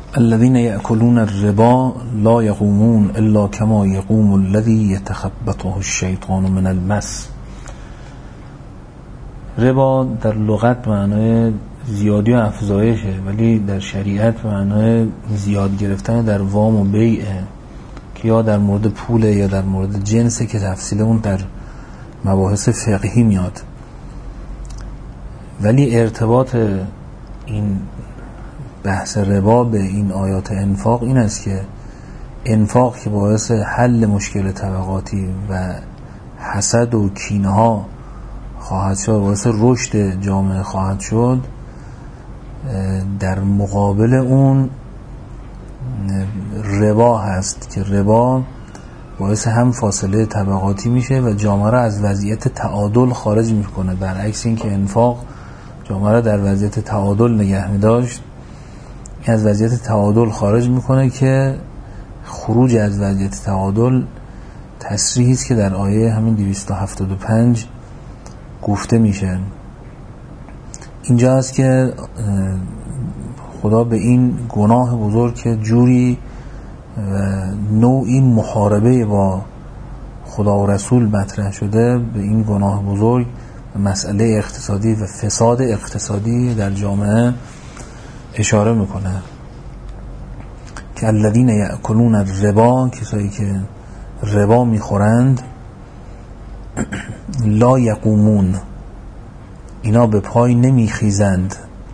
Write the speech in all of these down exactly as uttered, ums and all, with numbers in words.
الذين يأكلون الربا لا يقومون الا كما يقوم الذي يتخبطه الشیطان من المس. ربا در لغت معنای زیادی و افزایشه، ولی در شریعت معنای زیاد گرفتن در وام و بیعه که یا در مورد پوله یا در مورد جنسه که تفصیل اون در مباحث فقهی میاد. ولی ارتباط این بحث ربا به این آیات انفاق این است که انفاق که باعث حل مشکل طبقاتی و حسد و کینه ها خواهد شد، باعث رشد جامعه خواهد شد، در مقابل اون ربا هست که ربا باعث هم فاصله طبقاتی میشه و جامعه را از وضعیت تعادل خارج میکنه، برعکس این که انفاق جامعه را در وضعیت تعادل نگه میداشت، از وضعیت تعادل خارج میکنه که خروج از وضعیت تعادل تصریحی است که در آیه همین دویست و هفتاد و پنج گفته میشه. اینجا است که خدا به این گناه بزرگ که جوری و نوعی محاربه با خدا و رسول مطرح شده، به این گناه بزرگ و مسئله اقتصادی و فساد اقتصادی در جامعه اشاره میکنه که الذین یأکلون الربا، کسایی که ربا میخورند، لا یقومون، اینا به پای نمیخیزند،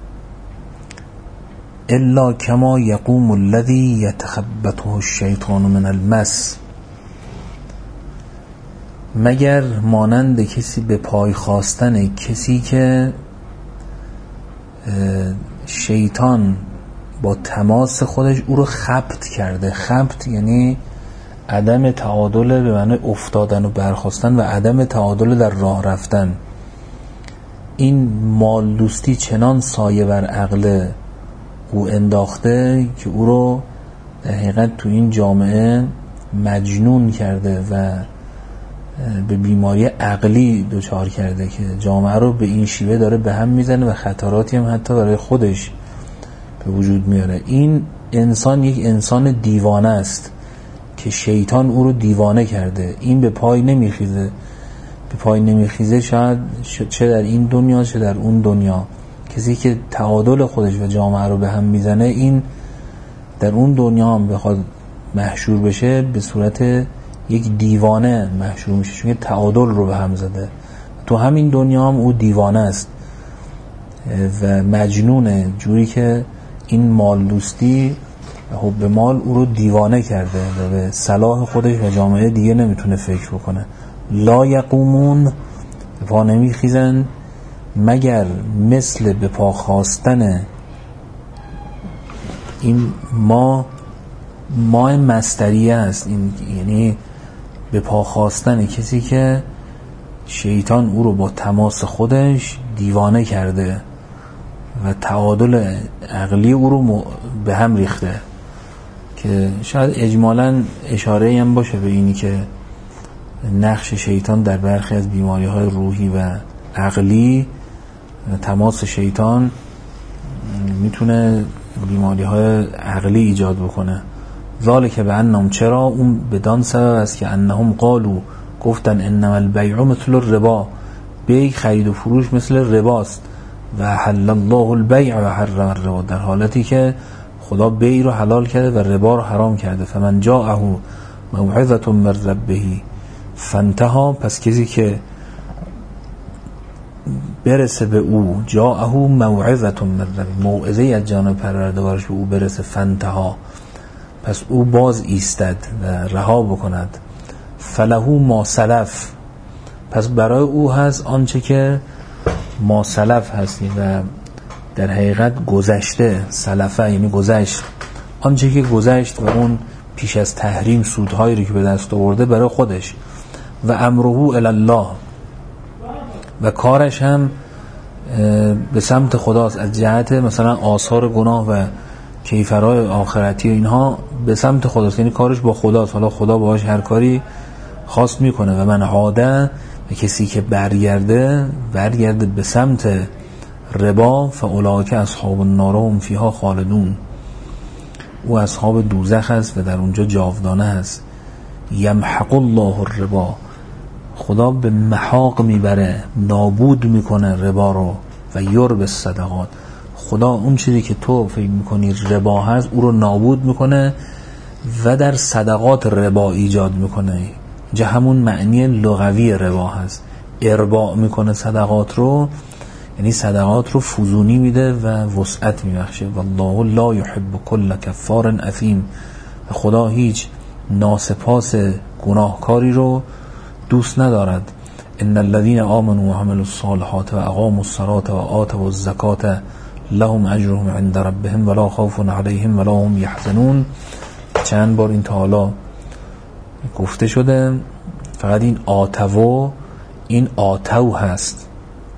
الا کما یقوم الذی یتخبطه الشیطان من المس، مگر مانند کسی به پای خواستن کسی که شیطان با تماس خودش او رو خبط کرده. خبط یعنی عدم تعادل به معنی افتادن و برخاستن و عدم تعادل در راه رفتن. این مال دوستی چنان سایه بر عقل او انداخته که او رو در حقیقت تو این جامعه مجنون کرده و به بیماری عقلی دچار کرده که جامعه رو به این شیوه داره به هم میزنه و خطراتی هم حتی برای خودش به وجود میاره. این انسان یک انسان دیوانه است که شیطان او رو دیوانه کرده. این به پای نمیخیزه، به پای نمیخیزه شاید چه در این دنیا چه در اون دنیا. کسی که تعادل خودش و جامعه رو به هم میزنه، این در اون دنیا هم بخواد محشور بشه به صورت یک دیوانه محشور میشه، چون تعادل رو به هم زده. تو همین دنیا هم او دیوانه است و مجنونه، جوری که این مال دوستی و حب مال او رو دیوانه کرده و به صلاح خودش و جامعه دیگه نمیتونه فکر بکنه. لا یقومون، به پا نمیخیزن، مگر مثل به پا خواستن این ما ما مصدریه است، این یعنی به پا خواستن کسی که شیطان او رو با تماس خودش دیوانه کرده و تعادل عقلی او رو به هم ریخته، که شاید اجمالاً اشاره هم باشه به اینی که نقش شیطان در برخی از بیماری های روحی و عقلی، تماس شیطان میتونه بیماری های عقلی ایجاد بکنه. ذالک به انهم، چرا؟ اون بدان سبب است که انهم قالو، گفتن انما البیع مثل الربا، بیع خرید و فروش مثل رباست، و حل الله البیع و حرم الربا، در حالتی که خدا بیع رو حلال کرده و ربا رو حرام کرده. فمن جاءه موعظة من ربه فانتهى، پس کسی که برسه به او، جاءه موعظة من ربه، موعظه از جانب پروردگارش به او برسه، فانتهى، پس او باز ایستد و رها بکند. فله ما سلف، پس برای او هست آنچه که ما سلف هستی و در حقیقت گذشته. سلفه یعنی گذشت، آنچه که گذشت و اون پیش از تحریم سودهایی رو که به دست آورده برای خودش. و امره الی الله، و کارش هم به سمت خداست، از جهت مثلا آثار گناه و کیفرهای آخرتی و اینها به سمت خداست، یعنی کارش با خداست. حالا خدا باهاش هر کاری خواست میکنه. و من عاده، و کسی که برگرده برگرده به سمت ربا، فاولئک اصحاب النار هم فیها خالدون، او اصحاب دوزخ است و در اونجا جاودانه است. یمحق الله الربا، خدا به محاق میبره، نابود میکنه ربا رو، و یربی الصدقات، خدا اون چیزی که تو فکر میکنی ربا هست او رو نابود میکنه و در صدقات ربا ایجاد میکنه. اینجا همون معنی لغوی ربا هست، ارباع میکنه صدقات رو، یعنی صدقات رو فزونی میده و وسعت میبخشه. والله لا یحب کل کفار اثیم، خدا هیچ ناسپاس گناهکاری رو دوست ندارد. ان الذين آمنوا وعملوا الصالحات واقاموا الصلاة وآتوا الزکاة لهم اجرهم عند ربهم ولا خوف عليهم ولا هم يحزنون. چند بار این تا حالا گفته شده، فقط این آتو، این آتو هست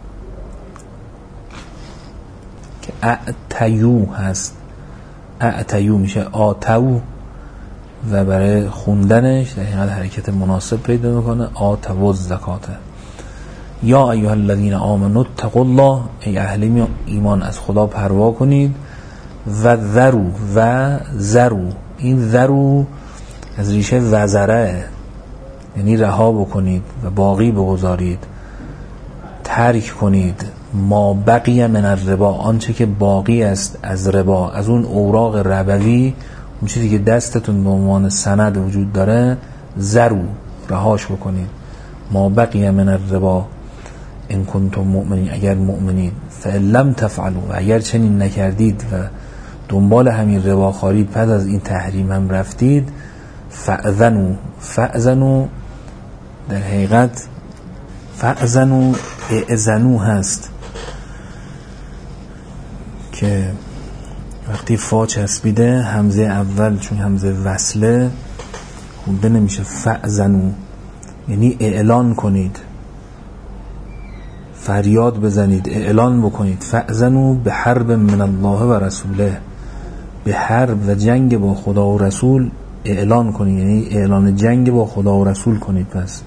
که اعتیو هست، اعتیو میشه آتو و برای خوندنش در حقیقت حرکت مناسب پیدا میکنه، آتو الزکات. یا ایها الذین آمنوا اتقوا الله، ای اهل ایمان از خدا پروا کنید، و ذرو و ذرو، این ذرو از ریشه وزره، یعنی رها بکنید و باقی بگذارید، ترک کنید، ما بقی من الربا، آنچه که باقی است از ربا، از اون اوراق ربوی، اون چیزی که دستتون به عنوان سند وجود داره، ذرو، رهاش بکنید. ما بقی من الربا ان کنتم مؤمنین، اگر مؤمنین، فإن لم تفعلوا، و اگر چنین نکردید و دنبال همین ربا خارید، پس از این تحریم هم رفتید، فأذنوا، فأذنوا در حقیقت فأذنوا اعزنوا هست که وقتی فا چسبیده همزه اول چون همزه وصله خونده نمیشه، فأذنوا یعنی اعلان کنید، فریاد بزنید، اعلان بکنید. فأذنوا به حرب من الله و رسوله، به حرب و جنگ با خدا و رسول اعلان کنید، یعنی اعلان جنگ با خدا و رسول کنید. پس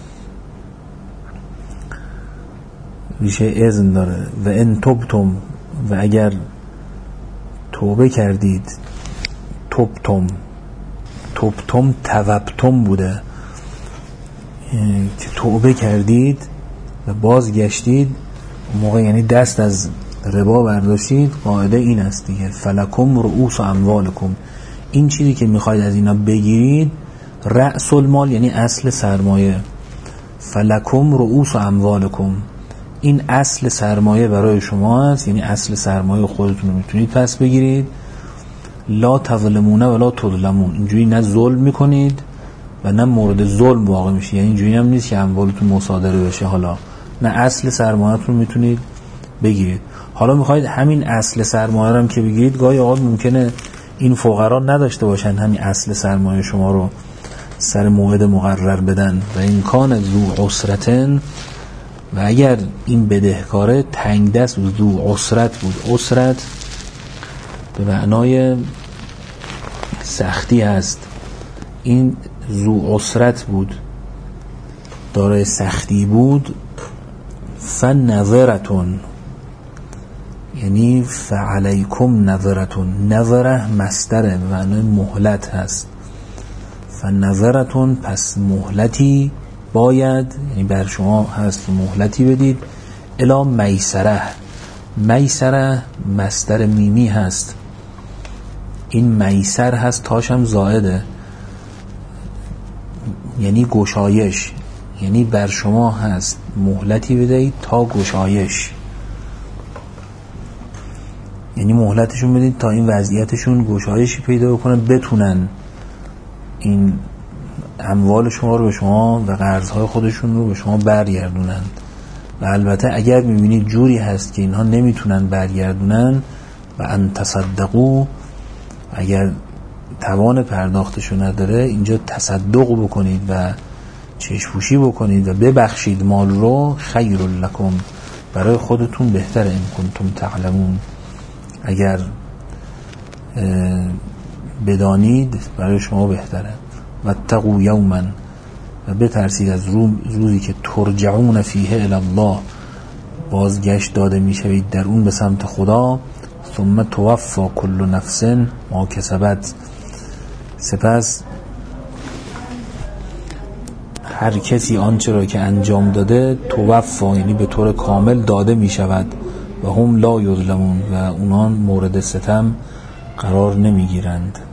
ریشه اذن داره. و ان تبتم، و اگر توبه کردید، تبتم، تبتم توبتم بوده که توبه کردید و بازگشتید، موقع یعنی دست از ربا برداشتید. قاعده این است دیگه، فلکم رؤوس اموالکم، این چیزی که میخواید از اینا بگیرید، رأس المال یعنی اصل سرمایه، فلکم رؤوس اموالکم، این اصل سرمایه برای شما است، یعنی اصل سرمایه خودتون رو میتونید پس بگیرید. لا تظلمون ولا تظلمون، اینجوری نه ظلم میکنید و نه مورد ظلم واقع میشه، یعنی اینجوری هم نیست که اموالتون مصادره بشه، حالا نه اصل سرمایه‌تون میتونید بگیرید. حالا میخواید همین اصل سرمایه رو هم که بگیرید، گاهی اوقات ممکنه این فقرا نداشته باشن همین اصل سرمایه شما رو سر موعد مقرر بدن. و این کان ذو عسرتن، و اگر این بدهکاره تنگ دست بود، ذو عسرت بود، عسرت به معنای سختی هست، این ذو عسرت بود، دارای سختی بود. فنظرتون یعنی فعلیکم نظرتون، نظره مصدر به معنای مهلت هست، فنظرتون پس مهلتی باید، یعنی بر شما هست مهلتی بدید، الی میسره، میسره مصدر میمی هست، این میسر هست تاشم زائده، یعنی گشایش، یعنی بر شما هست مهلتی بدهید تا گشایش، یعنی مهلتشون بدید تا این وضعیتشون گشایشی پیدا بکنن، بتونن این اموال شما رو به شما و قرضهای خودشون رو به شما برگردونن. و البته اگر میبینید جوری هست که اینها نمیتونن برگردونن، و ان تصدقوا، اگر توان پرداختشو نداره، اینجا تصدق بکنید و چشم‌پوشی بکنید و ببخشید مال رو، خیر لکم، برای خودتون بهتره، این کنتم تعلمون، اگر بدانید برای شما بهتره. واتقوا یوما، و بترسید از روزی که ترجعون فیه الی الله، بازگشت داده میشوید در اون به سمت خدا، ثم توفی کل نفس ما کسبت، سپس هر کسی آنچه را که انجام داده توفی یعنی به طور کامل داده می شود و هم لا یظلمون و اونان مورد ستم قرار نمی گیرند.